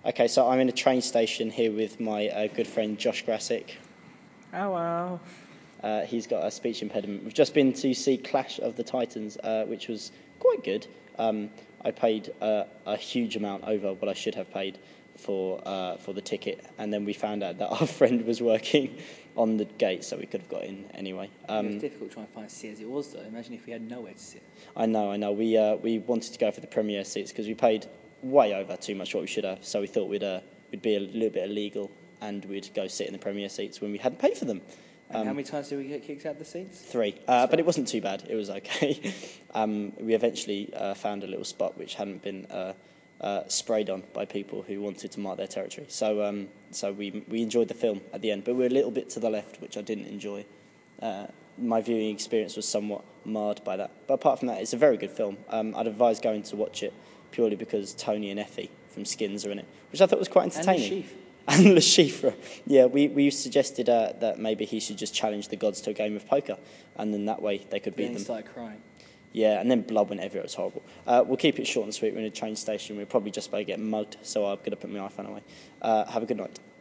Okay, so I'm in a train station here with my good friend Josh Grassick. Oh, wow. He's got a speech impediment. We've just been to see Clash of the Titans, which was quite good. I paid a huge amount over what I should have paid for the ticket, and then we found out that our friend was working on the gate, so we could have got in anyway. It was difficult trying to find a seat as it was, though. Imagine if we had nowhere to sit. I know. We wanted to go for the premiere seats because we paid way over too much what we should have, so we thought we'd be a little bit illegal and we'd go sit in the premiere seats when we hadn't paid for them. And how many times did we get kicked out of the seats? 3, but it wasn't too bad. It was okay. We eventually found a little spot which hadn't been sprayed on by people who wanted to mark their territory. So we enjoyed the film at the end, but we were a little bit to the left, which I didn't enjoy. My viewing experience was somewhat marred by that. But apart from that, it's a very good film. I'd advise going to watch it purely because Tony and Effie from Skins are in it, which I thought was quite entertaining. And Le Chiffre. Yeah, we suggested that maybe he should just challenge the gods to a game of poker, and then that way they could beat them. Then he started crying. Yeah, and then blood went everywhere. It was horrible. We'll keep it short and sweet. We're in a train station. We're probably just about to get mugged, so I'm going to put my iPhone away. Have a good night.